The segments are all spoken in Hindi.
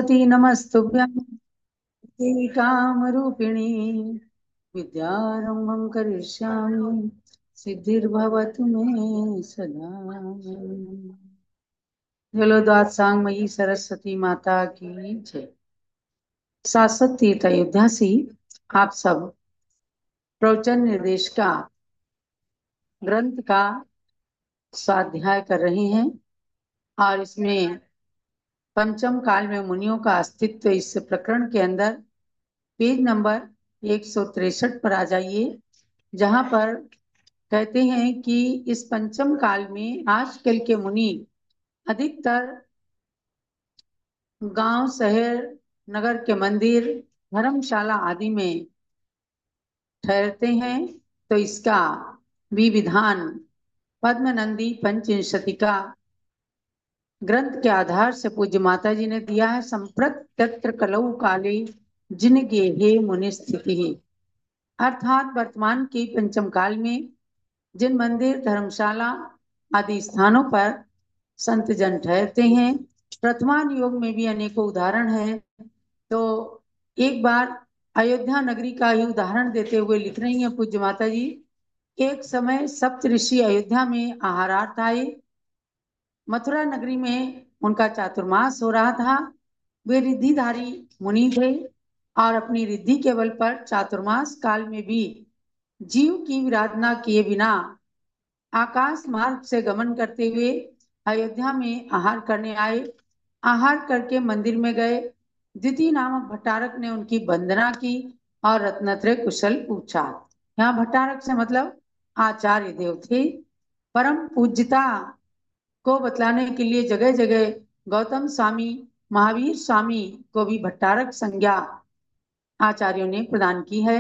सरस्वती नमस्तुभ्यं देवी कामरूपिणी विद्यारंभं करिष्यामि सिद्धिर्भवतु मे सदा। बोलो द्वादशांगमयी सरस्वती माता की जय। शाश्वत तीर्थ अयोध्या से आप सब प्रवचन निर्देशिका ग्रंथ का स्वाध्याय कर रहे हैं और इसमें पंचम काल में मुनियों का अस्तित्व इस प्रकरण के अंदर पेज नंबर 163 पर आ जाइए, जहां पर कहते हैं कि इस पंचम काल में आजकल के मुनि अधिकतर गांव, शहर, नगर के मंदिर, धर्मशाला आदि में ठहरते हैं। तो इसका भी विधान पद्मनंदी पंचविंशतिका ग्रंथ के आधार से पूज्य माता जी ने दिया है। संप्रत तत्र कलौ काले जिन गेहे मुनि स्थिति, अर्थात वर्तमान के पंचम काल में जिन मंदिर, धर्मशाला आदि स्थानों पर संत जन ठहरते हैं, वर्तमान युग में भी अनेकों उदाहरण हैं। तो एक बार अयोध्या नगरी का ही उदाहरण देते हुए लिख रही हैं पूज्य माता जी। एक समय सप्त ऋषि अयोध्या में आहारार्थ आए। मथुरा नगरी में उनका चातुर्मास हो रहा था। वे रिद्धिधारी मुनि थे और अपनी रिद्धि के बल पर चातुर्मास काल में भी जीव की विराधना किए बिना आकाश मार्ग से गमन करते हुए अयोध्या में आहार करने आए। आहार करके मंदिर में गए। द्वितीय नामक भट्टारक ने उनकी वंदना की और रत्नत्रय कुशल पूछा। यहाँ भट्टारक से मतलब आचार्य देव थे। परम पूज्यता को बतलाने के लिए जगह जगह गौतम स्वामी, महावीर स्वामी को भी भट्टारक संज्ञा आचार्यों ने प्रदान की है।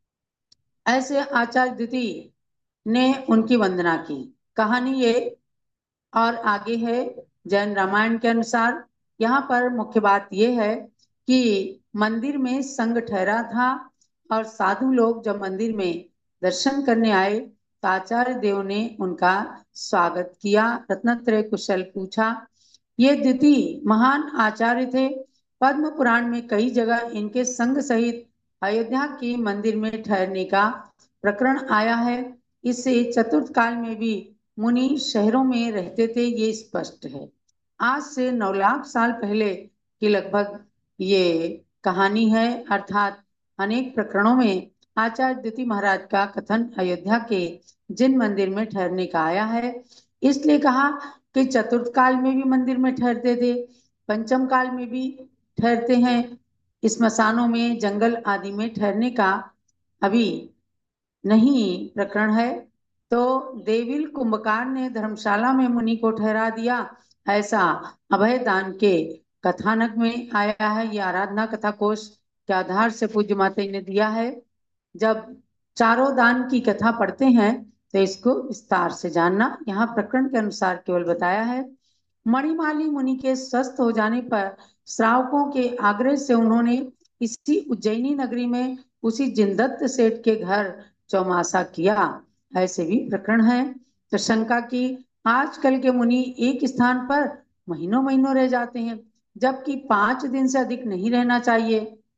ऐसे आचार्य द्वितीय ने उनकी वंदना की। कहानी ये और आगे है। जैन रामायण के अनुसार यहाँ पर मुख्य बात यह है कि मंदिर में संग ठहरा था और साधु लोग जब मंदिर में दर्शन करने आए तो आचार्य देव ने उनका स्वागत किया, रत्नत्रय कुशल पूछा। ये द्वितीय महान आचार्य थे। पद्म पुराण में कई जगह इनके संग सहित अयोध्या के मंदिर में ठहरने का प्रकरण आया है। इससे चतुर्थ काल में भी मुनि शहरों में रहते थे, ये स्पष्ट है। आज से 9 लाख साल पहले की लगभग ये कहानी है। अर्थात अनेक प्रकरणों में आचार्य द्वितीय महाराज का कथन अयोध्या के जिन मंदिर में ठहरने का आया है। इसलिए कहा कि चतुर्थ काल में भी मंदिर में ठहरते थे, पंचम काल में भी ठहरते हैं। स्मशानों में, जंगल आदि में ठहरने का अभी नहीं प्रकरण है। तो देविल कुंभकार ने धर्मशाला में मुनि को ठहरा दिया, ऐसा अभय दान के कथानक में आया है। ये आराधना कथा कोश के आधार से पूज्य माता ने दिया है। जब चारों दान की कथा पढ़ते हैं तो इसको विस्तार से जानना। यहाँ प्रकरण के अनुसार केवल बताया है। मणिमाली मुनि के स्वस्थ हो जाने पर श्रावकों के आग्रह से उन्होंने इसी उज्जैनी नगरी में उसी जिनदत्त सेठ के घर चौमासा किया। ऐसे भी प्रकरण है। तो शंका की, आजकल के मुनि एक स्थान पर महीनों महीनों रह जाते हैं, जबकि 5 दिन से अधिक नहीं रहना चाहिए।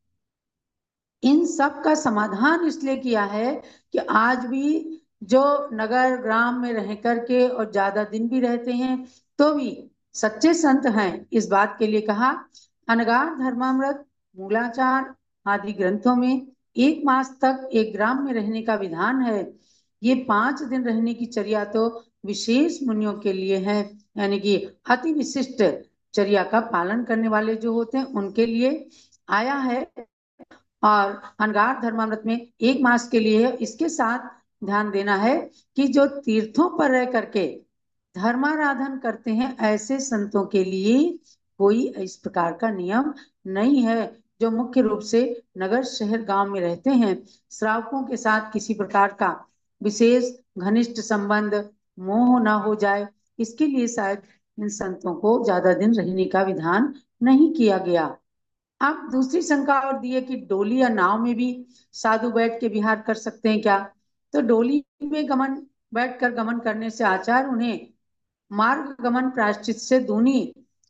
इन सब का समाधान इसलिए किया है कि आज भी जो नगर ग्राम में रह करके और ज्यादा दिन भी रहते हैं तो भी सच्चे संत हैं, इस बात के लिए कहा। अनगार, धर्मामृत, मूलाचार आदि ग्रंथों में 1 मास तक एक ग्राम में रहने का विधान है। ये 5 दिन रहने की चर्या तो विशेष मुनियों के लिए है, यानी कि अति विशिष्ट चर्या का पालन करने वाले जो होते हैं उनके लिए आया है। और अनगार धर्मामृत में 1 मास के लिए है। इसके साथ ध्यान देना है कि जो तीर्थों पर रह करके धर्माराधन करते हैं ऐसे संतों के लिए कोई इस प्रकार का नियम नहीं है। जो मुख्य रूप से नगर, शहर, गांव में रहते हैं, श्रावकों के साथ किसी प्रकार का विशेष घनिष्ठ संबंध, मोह न हो जाए, इसके लिए शायद इन संतों को ज्यादा दिन रहने का विधान नहीं किया गया। अब दूसरी शंका और दी है कि डोली या नाव में भी साधु बैठ के विहार कर सकते हैं क्या। तो डोली में बैठकर गमन करने से आचार्य उन्हें मार्ग गमन प्रायश्चित से दूनी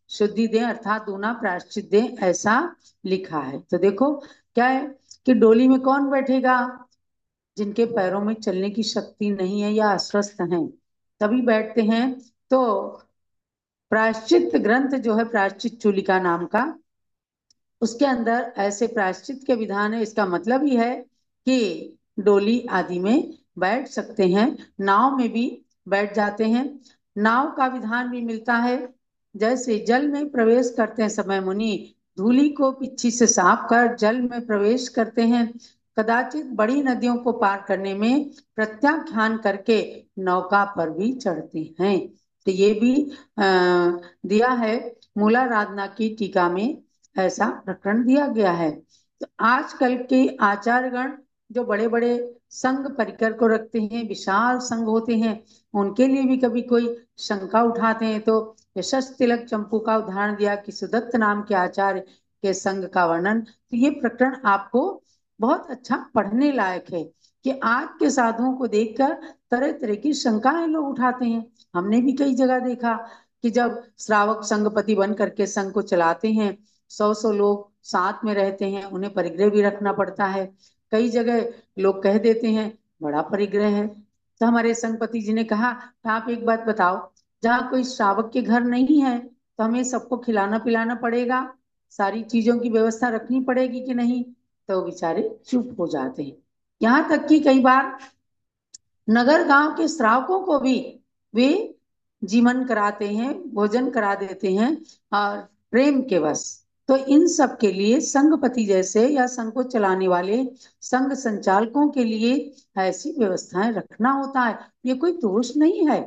शुद्धि दें अर्थात दूना प्रायश्चित दें, ऐसा लिखा है। तो देखो क्या है कि डोली में कौन बैठेगा? जिनके पैरों में चलने की शक्ति नहीं है या अस्वस्थ हैं, तभी बैठते हैं। तो प्रायश्चित ग्रंथ जो है, प्रायश्चित चूलिका नाम का, उसके अंदर ऐसे प्रायश्चित के विधान है। इसका मतलब ही है कि डोली आदि में बैठ सकते हैं, नाव में भी बैठ जाते हैं। नाव का विधान भी मिलता है। जैसे जल में प्रवेश करते हैं समय मुनि धूलि को पिच्छी से साफ कर जल में प्रवेश करते हैं, कदाचित बड़ी नदियों को पार करने में प्रत्याख्यान करके नौका पर भी चढ़ते हैं। तो ये भी दिया है मूलाराधना की टीका में, ऐसा प्रकरण दिया गया है। तो आजकल के आचार्यगण जो बड़े बड़े संघ परिकर को रखते हैं, विशाल संघ होते हैं, उनके लिए भी कभी कोई शंका उठाते हैं। तो यशस तिलक चंपू का उदाहरण दिया कि सुदत्त नाम के आचार्य के संघ का वर्णन। तो ये प्रकरण आपको बहुत अच्छा पढ़ने लायक है कि आज के साधुओं को देखकर तरह तरह की शंकाएं लोग उठाते हैं। हमने भी कई जगह देखा कि जब श्रावक संघपति बन करके संघ को चलाते हैं, 100 लोग साथ में रहते हैं, उन्हें परिग्रह भी रखना पड़ता है। कई जगह लोग कह देते हैं बड़ा परिग्रह है। तो हमारे संघपति जी ने कहा आप एक बात बताओ, जहाँ कोई श्रावक के घर नहीं है तो हमें सबको खिलाना पिलाना पड़ेगा, सारी चीजों की व्यवस्था रखनी पड़ेगी कि नहीं? तो बेचारे चुप हो जाते हैं। यहाँ तक कि कई बार नगर गांव के श्रावकों को भी वे जीवन कराते हैं, भोजन करा देते हैं, और प्रेम के वश। तो इन सब के लिए संघपति जैसे या संघ को चलाने वाले संघ संचालकों के लिए ऐसी व्यवस्थाएं रखना होता है। ये कोई दोष नहीं है।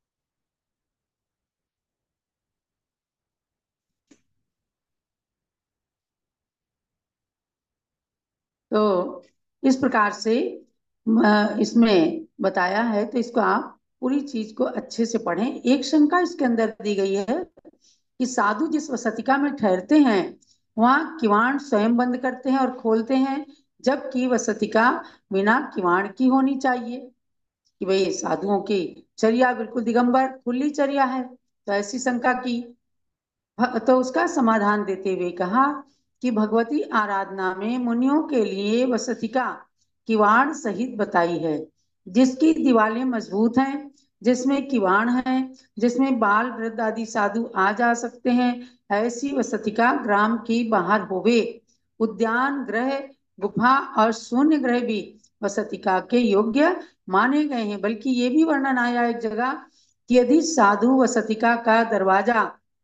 तो इस प्रकार से इसमें बताया है, तो इसको आप पूरी चीज को अच्छे से पढ़ें। एक शंका इसके अंदर दी गई है कि साधु जिस वसतिका में ठहरते हैं वहां किवाड़ स्वयं बंद करते हैं और खोलते हैं, जबकि वसतिका बिना किवाड़ की होनी चाहिए। कि भाई साधुओं की चर्या बिल्कुल दिगंबर खुली चर्या है, तो ऐसी शंका की। तो उसका समाधान देते हुए कहा कि भगवती आराधना में मुनियों के लिए वसतिका किवाड़ सहित बताई है, जिसकी दीवारें मजबूत हैं, जिसमें किवाड़ हैं, जिसमें बाल वृद्ध आदि साधु आ जा सकते हैं, ऐसी वसतिका ग्राम की बाहर होवे। उद्यान ग्रह, गुफा और शून्य ग्रह भी वसतिका के योग्य माने गए हैं। बल्कि ये भी वर्णन आया एक जगह कि यदि साधु वसतिका का दरवाजा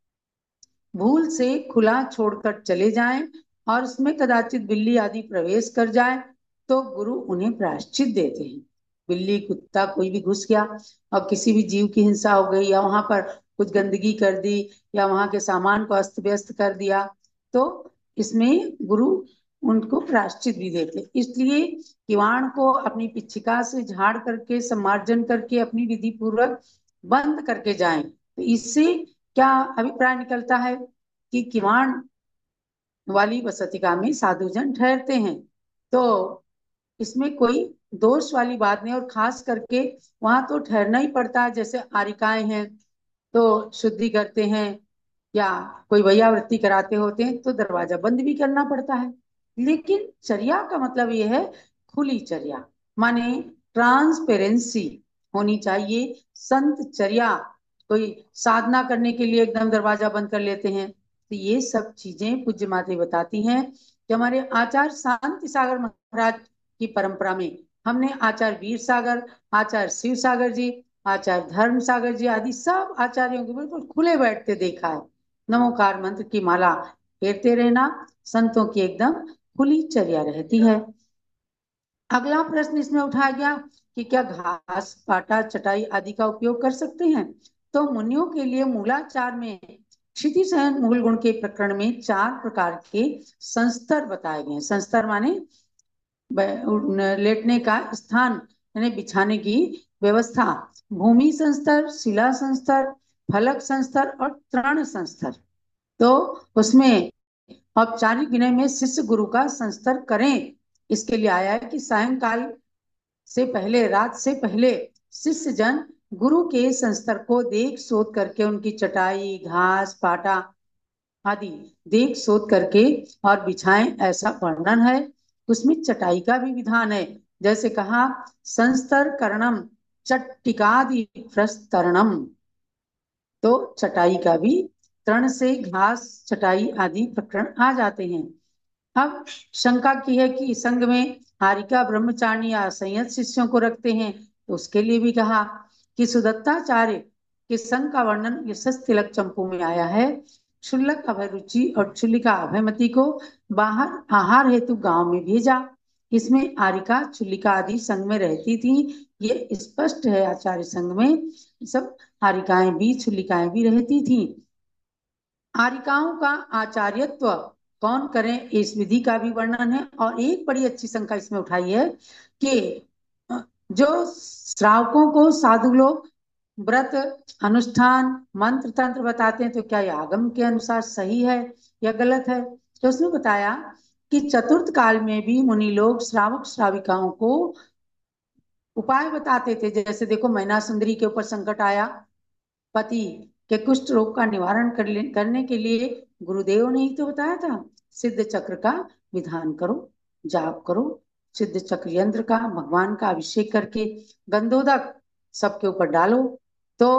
भूल से खुला छोड़कर चले जाएं और उसमें कदाचित बिल्ली आदि प्रवेश कर जाए, तो गुरु उन्हें प्रायश्चित देते हैं। बिल्ली कुत्ता कोई भी घुस गया और किसी भी जीव की हिंसा हो गई, या वहां पर कुछ गंदगी कर दी, या वहां के सामान को अस्त व्यस्त कर दिया, तो इसमें गुरु उनको प्रायश्चित भी देते। इसलिए किवाड़ को अपनी पिच्छिका से झाड़ करके सम्मार्जन करके अपनी विधि पूर्वक बंद करके जाएं। तो इससे क्या अभिप्राय निकलता है कि किवाड़ वाली वसतिका में साधुजन ठहरते हैं, तो इसमें कोई दोष वाली बात नहीं। और खास करके वहां तो ठहरना ही पड़ता है। जैसे आरिकाएं हैं तो शुद्धि करते हैं, या कोई वैयावृत्ति कराते होते हैं तो दरवाजा बंद भी करना पड़ता है। लेकिन चर्या का मतलब ये है खुली चर्या, माने ट्रांसपेरेंसी होनी चाहिए। संत चर्या कोई साधना करने के लिए एकदम दरवाजा बंद कर लेते हैं। तो ये सब चीजें पूज्य माता बताती हैं कि हमारे आचार्य शांति सागर महाराज की परंपरा में हमने आचार्य वीर सागर, आचार्य शिव सागर जी, आचार्य धर्म सागर जी आदि सब आचार्यों को बिल्कुल खुले बैठते देखा है। नमोकार मंत्र की माला फेरते रहना, संतों की एकदम खुली चर्या रहती है। अगला प्रश्न इसमें उठाया गया कि क्या घास पाटा चटाई आदि का उपयोग कर सकते हैं? तो मुनियों के लिए मूलाचार में क्षिति सहन मूल गुण के प्रकरण में 4 प्रकार के संस्तर बताए गए हैं। संस्तर माने लेटने का स्थान, यानी बिछाने की व्यवस्था। भूमि संस्तर, शिला संस्तर, फलक संस्तर और तृण संस्तर। तो उसमें औपचारिक विनय में शिष्य गुरु का संस्तर करें, इसके लिए आया है कि सायंकाल से पहले, रात से पहले शिष्य जन गुरु के संस्तर को देख शोध करके उनकी चटाई, घास पाटा आदि देख शोध करके और बिछाएं, ऐसा वर्णन है। उसमें चटाई का भी विधान है। जैसे कहा, संस्तर करणम चट्टिकादि प्रस्तरणम, तो चटाई का भी तृण से घास चटाई आदि प्रकरण आ जाते हैं। अब शंका की है कि संघ में हारिका ब्रह्मचारी या संयत शिष्यों को रखते हैं, तो उसके लिए भी कहा कि सुदत्ताचार्य के संघ का वर्णन यशस तिलक चंपू में आया है। क्षुल्लक अभयरुचि और क्षुल्लिका अभयमती को बाहर आहार हेतु गांव में भेजा। इसमें आरिका चुल्लिका आदि संघ में रहती थी, ये स्पष्ट है। आचार्य संघ में सब आरिकाएं भी चुल्लिकाएं भी रहती थी। आरिकाओं का आचार्यत्व कौन करें, इस विधि का भी वर्णन है। और एक बड़ी अच्छी शंका इसमें उठाई है कि जो श्रावकों को साधु लोग व्रत अनुष्ठान मंत्र तंत्र बताते हैं, तो क्या यह आगम के अनुसार सही है या गलत है? तो उसमें बताया कि चतुर्थ काल में भी मुनि लोग श्रावक श्राविकाओं को उपाय बताते थे। जैसे देखो, मैना सुंदरी के ऊपर संकट आया, पति के कुष्ठ रोग का निवारण करने के लिए गुरुदेव ने ही तो बताया था, सिद्ध चक्र का विधान करो, जाप करो, सिद्ध चक्र यंत्र का भगवान का अभिषेक करके गंधोदक सबके ऊपर डालो। तो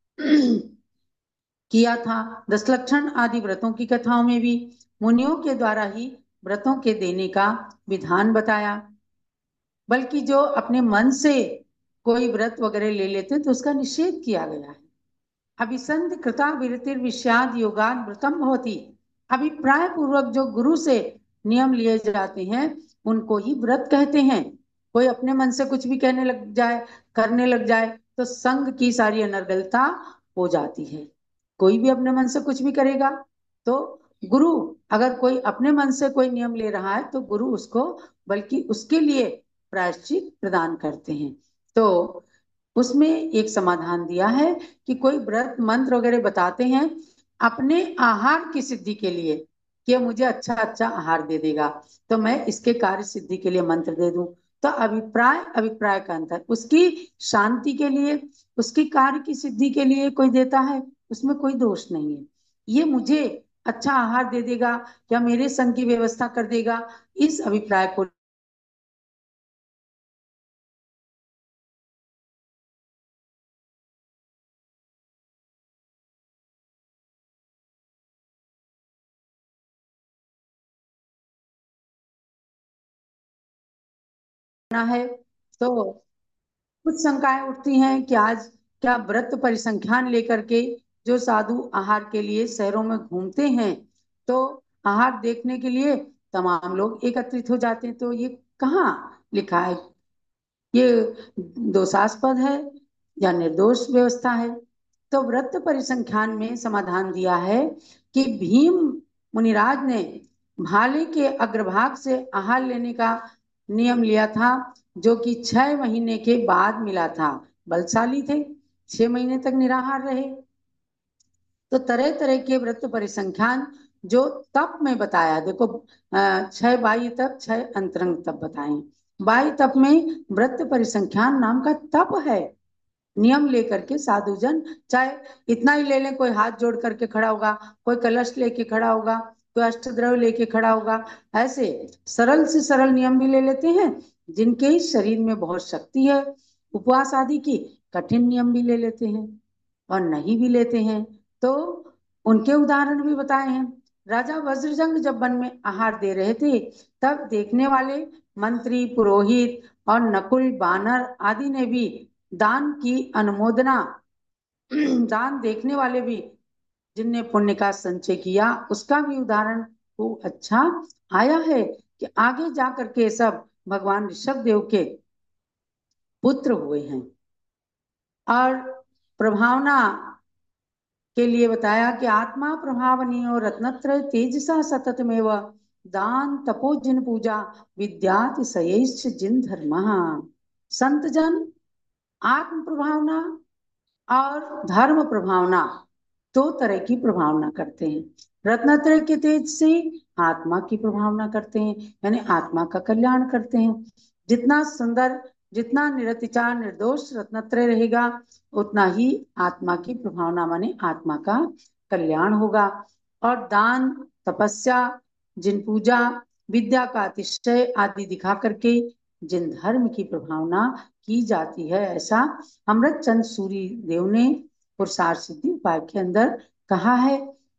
किया था। दस लक्षण आदि व्रतों की कथाओं में भी मुनियों के द्वारा ही व्रतों के देने का विधान बताया। बल्कि जो अपने मन से कोई व्रत वगैरह ले लेते हैं, तो उसका निषेध किया गया है। अभिसंध कृता विरतिर विषाद योगाद व्रतम होती, अभिप्राय पूर्वक जो गुरु से नियम लिए जाते हैं, उनको ही व्रत कहते हैं। कोई अपने मन से कुछ भी कहने लग जाए, करने लग जाए, तो संघ की सारी अनर्गलता हो जाती है। कोई भी अपने मन से कुछ भी करेगा, तो गुरु अगर कोई अपने मन से कोई नियम ले रहा है, तो गुरु उसको बल्कि उसके लिए प्रायश्चित प्रदान करते हैं। तो उसमें एक समाधान दिया है कि कोई व्रत मंत्र वगैरह बताते हैं अपने आहार की सिद्धि के लिए, कि मुझे अच्छा अच्छा आहार दे देगा, तो मैं इसके कार्य सिद्धि के लिए मंत्र दे दूं। तो अभिप्राय अभिप्राय का अंतर, उसकी शांति के लिए, उसकी कार्य की सिद्धि के लिए कोई देता है, उसमें कोई दोष नहीं है। ये मुझे अच्छा आहार दे देगा या मेरे संग की व्यवस्था कर देगा, इस अभिप्राय को लेना है। तो कुछ शंकाएं उठती हैं कि आज क्या व्रत परिसंख्यान लेकर के जो साधु आहार के लिए शहरों में घूमते हैं, तो आहार देखने के लिए तमाम लोग एकत्रित हो जाते हैं, तो ये कहाँ लिखा है? ये दोषास्पद है या निर्दोष व्यवस्था है? तो व्रत परिसंख्यान में समाधान दिया है कि भीम मुनिराज ने भाले के अग्रभाग से आहार लेने का नियम लिया था, जो कि 6 महीने के बाद मिला था। बलशाली थे, 6 महीने तक निराहार रहे। तो तरह तरह के व्रत परिसंख्यान जो तप में बताया, देखो 6 बाह्य तप, 6 अंतरंग तप बताए। बाह्य तप में व्रत परिसंख्यान नाम का तप है। नियम लेकर के साधुजन, चाहे इतना ही ले लें, कोई हाथ जोड़ करके खड़ा होगा, कोई कलश लेके खड़ा होगा, कोई अष्टद्रव्य लेके खड़ा होगा, ऐसे सरल से सरल नियम भी ले लेते हैं। जिनके शरीर में बहुत शक्ति है उपवास आदि की, कठिन नियम भी ले लेते हैं, और नहीं भी लेते हैं। तो उनके उदाहरण भी बताए हैं। राजा वज्रजंग जब वन में आहार दे रहे थे, तब देखने वाले मंत्री पुरोहित और नकुल बानर आदि ने भी दान की अनुमोदना दान देखने वाले भी, जिनने पुण्य का संचय किया, उसका भी उदाहरण को अच्छा आया है कि आगे जा करके सब भगवान ऋषभ देव के पुत्र हुए हैं। और प्रभावना के लिए बताया कि आत्मा प्रभावनीय रत्नत्रय तेजसा सततमेव दान तपो जिन पूजा विद्याति सयैश्च जिन धर्म। संत जन आत्म प्रभावना और धर्म प्रभावना, दो तरह की प्रभावना करते हैं। रत्नत्रय के तेज से आत्मा की प्रभावना करते हैं, यानी आत्मा का कल्याण करते हैं। जितना सुंदर, जितना निरतिचार निर्दोष रत्नत्रय रहेगा, उतना ही आत्मा की प्रभावना माने आत्मा का कल्याण होगा। और दान, तपस्या, जिन पूजा, विद्या का अतिशय आदि दिखा करके जिन धर्म की प्रभावना की जाती है, ऐसा अमृत चंद सूरी देव ने पुरुषार्थ सिद्धि उपाय के अंदर कहा है।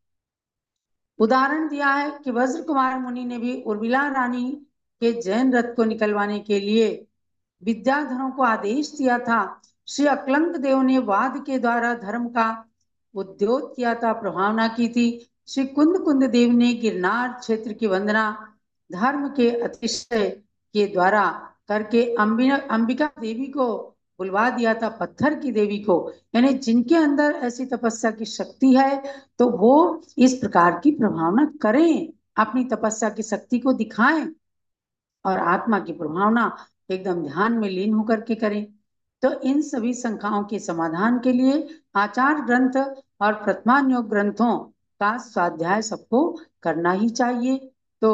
उदाहरण दिया है कि वज्र कुमार मुनि ने भी उर्मिला रानी के जैन रथ को निकलवाने के लिए विद्याधरों को आदेश दिया था। श्री अक्लंक देव ने वाद के द्वारा धर्म का उद्योग किया था, प्रभावना की थी। श्री कुंद कुंद देव ने गिरनार क्षेत्र की वंदना धर्म के अतिशय के द्वारा करके अंबिका देवी को बुलवा दिया था, पत्थर की देवी को। यानी जिनके अंदर ऐसी तपस्या की शक्ति है तो वो इस प्रकार की प्रभावना करें, अपनी तपस्या की शक्ति को दिखाएं और आत्मा की प्रभावना एकदम ध्यान में लीन होकर के करें। तो इन सभी शंकाओं के समाधान के लिए आचार ग्रंथ और प्रथमान योग ग्रंथों का स्वाध्याय सबको करना ही चाहिए। तो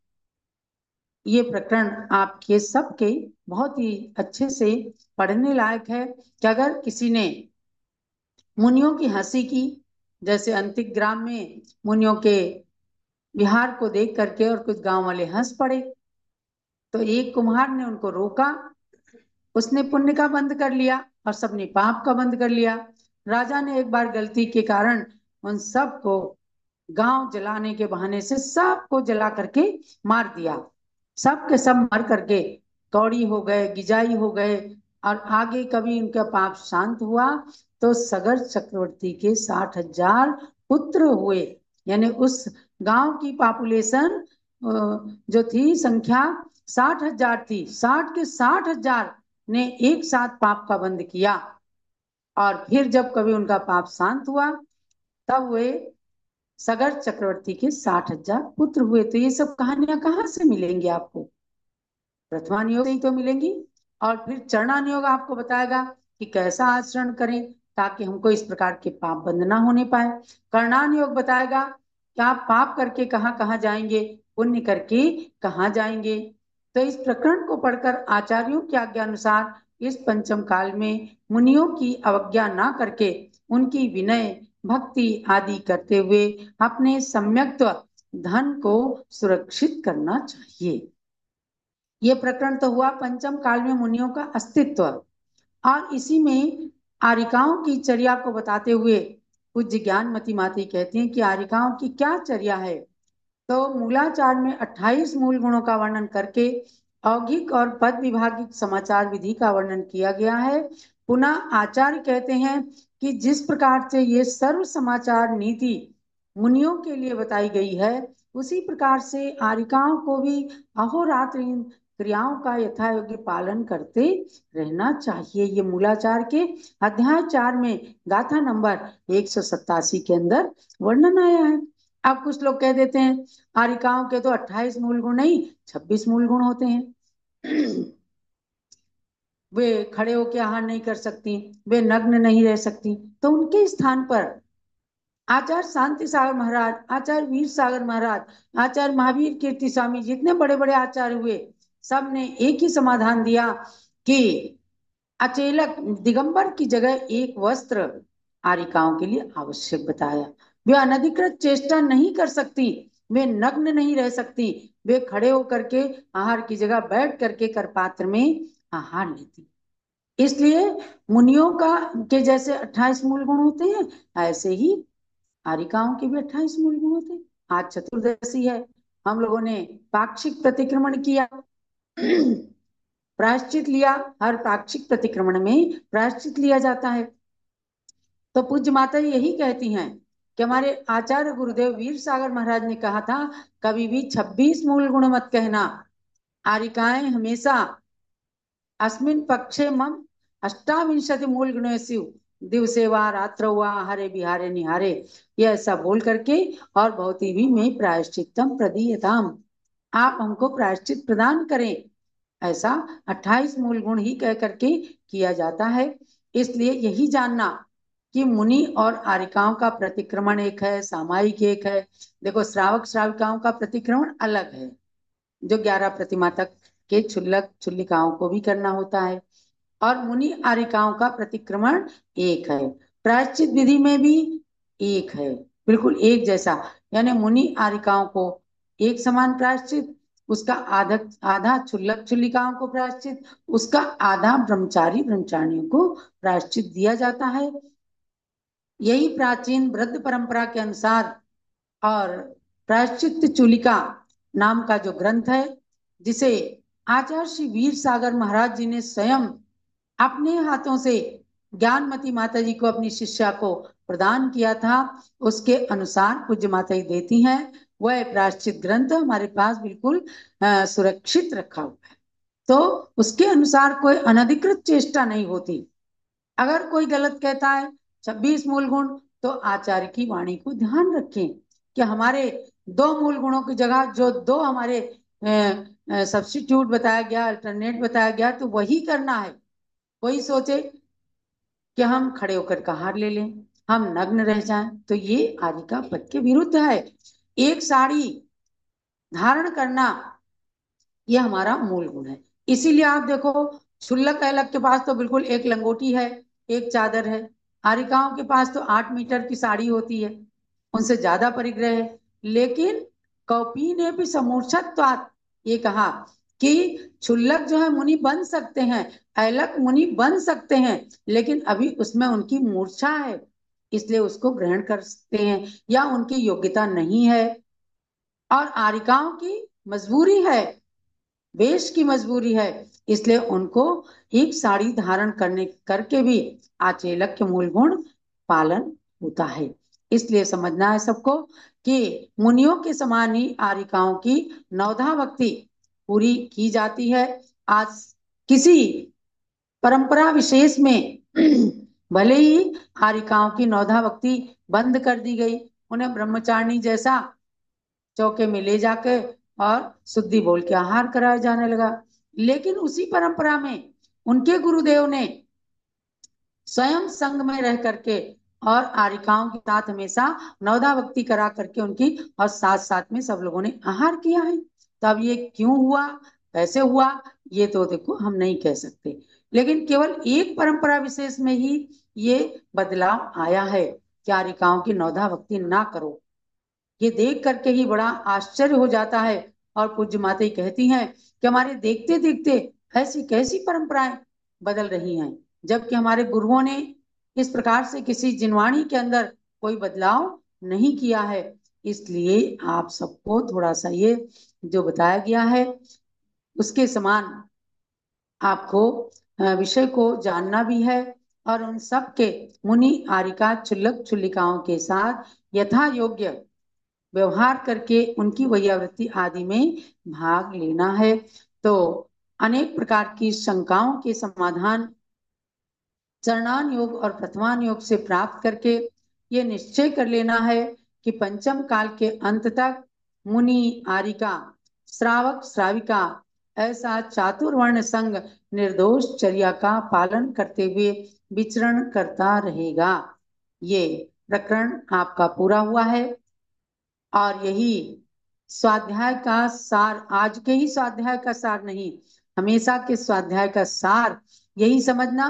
ये प्रकरण आपके सबके बहुत ही अच्छे से पढ़ने लायक है कि अगर किसी ने मुनियों की हंसी की, जैसे अंतिक ग्राम में मुनियों के विहार को देख करके और कुछ गांव वाले हंस पड़े, तो एक कुम्हार ने उनको रोका, उसने पुण्य का बंद कर लिया और सबने पाप का बंद कर लिया। राजा ने एक बार गलती के कारण उन सबको गांव जलाने के बहाने से सबको जला करके मार दिया। सब के सब मर करके कौड़ी हो गए, गिजाई हो गए। और आगे कभी उनका पाप शांत हुआ तो सगर चक्रवर्ती के 60,000 पुत्र हुए। यानी उस गांव की पॉपुलेशन जो थी संख्या 60,000 थी, 60 के 60,000 ने एक साथ पाप का बंद किया। और फिर जब कभी उनका पाप शांत हुआ तब वे सगर चक्रवर्ती के 60,000 पुत्र हुए। तो ये सब कहानियां कहाँ से मिलेंगी आपको? प्रथमान योग से ही तो मिलेंगी। और फिर चरणान योग आपको बताएगा कि कैसा आचरण करें ताकि हमको इस प्रकार के पाप बंद ना होने पाए। कर्णान योग बताएगा कि आप पाप करके कहाँ कहाँ जाएंगे, पुण्य करके कहाँ जाएंगे। तो इस प्रकरण को पढ़कर आचार्यों की आज्ञा अनुसार इस पंचम काल में मुनियों की अवज्ञा ना करके उनकी विनय भक्ति आदि करते हुए अपने सम्यक्त्व धन को सुरक्षित करना चाहिए। ये प्रकरण तो हुआ पंचम काल में मुनियों का अस्तित्व। और इसी में आरिकाओं की चर्या को बताते हुए पूज्य ज्ञानमती माती कहती हैं कि आरिकाओं की क्या चर्या है। तो मूलाचार में 28 मूल गुणों का वर्णन करके औगिक और पद विभागिक समाचार विधि का वर्णन किया गया है। पुनः आचार्य कहते हैं कि जिस प्रकार से ये सर्व समाचार नीति मुनियों के लिए बताई गई है, उसी प्रकार से आरिकाओं को भी अहोरात्र इन क्रियाओं का यथा योग्य पालन करते रहना चाहिए। ये मूलाचार के अध्याय 4 में गाथा नंबर 187 के अंदर वर्णन आया है। अब कुछ लोग कह देते हैं आरिकाओं के तो 28 मूल गुण नहीं 26 मूल गुण होते हैं। वे खड़े होकर आहार नहीं कर सकती, वे नग्न नहीं रह सकती। तो उनके स्थान पर आचार्य शांति सागर महाराज, आचार्य वीर सागर महाराज, आचार्य महावीर कीर्ति स्वामी, जितने बड़े बड़े आचार्य हुए, सब ने एक ही समाधान दिया कि अचेलक दिगंबर की जगह एक वस्त्र आरिकाओं के लिए आवश्यक बताया। वे अनधिकृत चेष्टा नहीं कर सकती, वे नग्न नहीं रह सकती, वे खड़े होकर के आहार की जगह बैठ करके करपात्र में आहार लेती। इसलिए मुनियों का के जैसे 28 मूल गुण होते हैं, ऐसे ही आरिकाओं के भी 28 मूल गुण होते हैं। आज चतुर्दशी है, हम लोगों ने पाक्षिक प्रतिक्रमण किया, प्रायश्चित लिया। हर पाक्षिक प्रतिक्रमण में प्रायश्चित लिया जाता है। तो पूज्य माता यही कहती हैं कि हमारे आचार्य गुरुदेव वीर सागर महाराज ने कहा था, कभी भी 26 मूल गुण मत कहना। आरिकाएं हमेशा अस्मिन पक्षे मम अष्टाविंशति मूल गुणेषु दिवसे वा रात्रौ वा हरे बिहारे निहारे, ये ऐसा बोल करके और भवती भी में प्रायश्चितम प्रदीयताम, आप हमको प्रायश्चित प्रदान करें। ऐसा 28 मूल गुण ही कह करके किया जाता है। इसलिए यही जानना कि मुनि और आरिकाओं का प्रतिक्रमण एक है, सामायिक एक है। देखो श्रावक श्राविकाओं का प्रतिक्रमण अलग है, जो 11 प्रतिमा तक के क्षुल्लक क्षुल्लिकाओं को भी करना होता है। और मुनि आरिकाओं का प्रतिक्रमण एक है, प्रायश्चित विधि में भी एक है, बिल्कुल एक जैसा। यानी मुनि आरिकाओं को एक समान प्रायश्चित, उसका आधा आधा क्षुल्लक क्षुल्लिकाओं को प्रायश्चित, उसका आधा ब्रह्मचारी ब्रह्मचारिणियों को प्रायश्चित दिया जाता है। यही प्राचीन वृद्ध परंपरा के अनुसार और प्रायश्चित चूलिका नाम का जो ग्रंथ है, जिसे आचार्य श्री वीर सागर महाराज जी ने स्वयं अपने हाथों से ज्ञानमती माता जी को अपनी शिष्या को प्रदान किया था, उसके अनुसार पूज्य माता जी देती हैं। वह प्रायश्चित ग्रंथ हमारे पास बिल्कुल सुरक्षित रखा हुआ है, तो उसके अनुसार कोई अनधिकृत चेष्टा नहीं होती। अगर कोई गलत कहता है 26 मूल गुण, तो आचार्य की वाणी को ध्यान रखें कि हमारे 2 मूल गुणों की जगह जो 2 हमारे सब्स्टिट्यूट बताया गया, अल्टरनेट बताया गया, तो वही करना है। कोई सोचे कि हम खड़े होकर का हार ले लें, हम नग्न रह जाएं, तो ये आदि का पद के विरुद्ध है। एक साड़ी धारण करना ये हमारा मूल गुण है। इसीलिए आप देखो, क्षुल्लक ऐलक के पास तो बिल्कुल एक लंगोटी है, एक चादर है। आरिकाओं के पास तो 8 मीटर की साड़ी होती है, उनसे ज्यादा परिग्रह है। लेकिन कौपी ने भी समूर्छत्वात् ये कहा कि क्षुल्लक जो है मुनि बन सकते हैं, ऐलक मुनि बन सकते हैं, लेकिन अभी उसमें उनकी मूर्छा है, इसलिए उसको ग्रहण कर सकते हैं, या उनकी योग्यता नहीं है। और आरिकाओं की मजबूरी है, वेश की मजबूरी है, इसलिए उनको एक साड़ी धारण करने करके भी आचेलक के मूल गुण पालन होता है। इसलिए समझना है सबको कि मुनियों के समान ही आरिकाओं की नवधा भक्ति पूरी की जाती है। आज किसी परंपरा विशेष में भले ही आरिकाओं की नवधा भक्ति बंद कर दी गई, उन्हें ब्रह्मचारिणी जैसा चौके में ले जाके और शुद्धि बोल के आहार कराया जाने लगा, लेकिन उसी परंपरा में उनके गुरुदेव ने स्वयं संग में रह करके और आरिकाओं के साथ हमेशा नवदा भक्ति करा करके उनकी, और साथ साथ में सब लोगों ने आहार किया है। तब ये क्यों हुआ, कैसे हुआ, ये तो देखो हम नहीं कह सकते, लेकिन केवल एक परंपरा विशेष में ही ये बदलाव आया है कि आरिकाओं की नवदा भक्ति ना करो। ये देख करके ही बड़ा आश्चर्य हो जाता है। और पूज्य माता ही कहती हैं कि हमारे देखते देखते ऐसी कैसी परंपराएं बदल रही हैं, जबकि हमारे गुरुओं ने इस प्रकार से किसी जिनवाणी के अंदर कोई बदलाव नहीं किया है। इसलिए आप सबको थोड़ा सा ये जो बताया गया है उसके समान आपको विषय को जानना भी है, और उन सब के मुनि आरिका क्षुल्लक क्षुल्लिकाओं के साथ यथा योग्य व्यवहार करके उनकी वैयावृत्ति आदि में भाग लेना है। तो अनेक प्रकार की शंकाओं के समाधान चरणान योग और प्रथमान योग से प्राप्त करके ये निश्चय कर लेना है कि पंचम काल के अंत तक मुनि आरिका श्रावक श्राविका ऐसा चातुर्वर्ण संग निर्दोष चर्या का पालन करते हुए विचरण करता रहेगा। ये प्रकरण आपका पूरा हुआ है, और यही स्वाध्याय का सार, आज के ही स्वाध्याय का सार नहीं, हमेशा के स्वाध्याय का सार यही समझना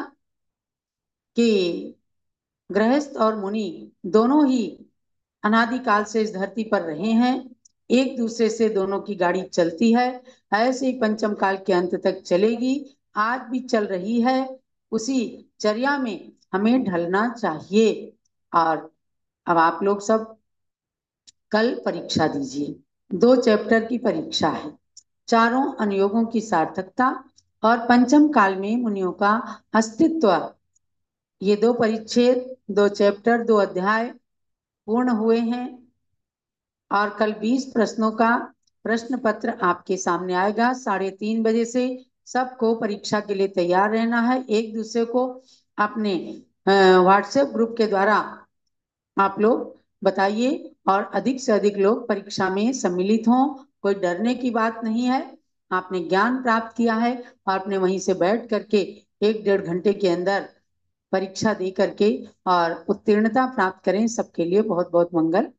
कि गृहस्थ और मुनि दोनों ही अनादिकाल से इस धरती पर रहे हैं, एक दूसरे से दोनों की गाड़ी चलती है, ऐसे ही पंचम काल के अंत तक चलेगी, आज भी चल रही है। उसी चर्या में हमें ढलना चाहिए। और अब आप लोग सब कल परीक्षा दीजिए, 2 चैप्टर की परीक्षा है, चारों अनुयोगों की सार्थकता और पंचम काल में मुनियों का अस्तित्व, ये 2 परिच्छेद, 2 चैप्टर, 2 अध्याय पूर्ण हुए हैं। और कल 20 प्रश्नों का प्रश्न पत्र आपके सामने आएगा 3:30 बजे से। सबको परीक्षा के लिए तैयार रहना है, एक दूसरे को अपने व्हाट्सएप ग्रुप के द्वारा आप लोग बताइए, और अधिक से अधिक लोग परीक्षा में सम्मिलित हों। कोई डरने की बात नहीं है, आपने ज्ञान प्राप्त किया है और आपने वहीं से बैठ करके 1-1.5 घंटे के अंदर परीक्षा दे करके और उत्तीर्णता प्राप्त करें। सबके लिए बहुत बहुत मंगल